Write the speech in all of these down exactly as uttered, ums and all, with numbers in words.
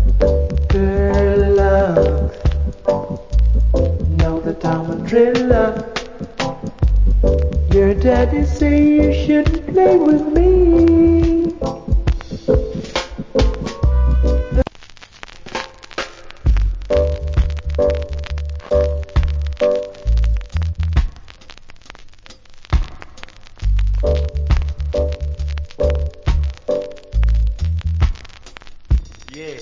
Girl love, know that I'm a driller. Your daddy say you shouldn't play with me. Yeah.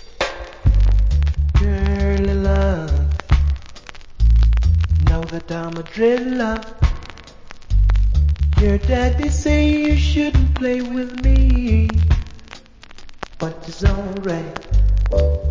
Girl love, know that I'm a driller. Your daddy say you shouldn't play with me, but it's alright.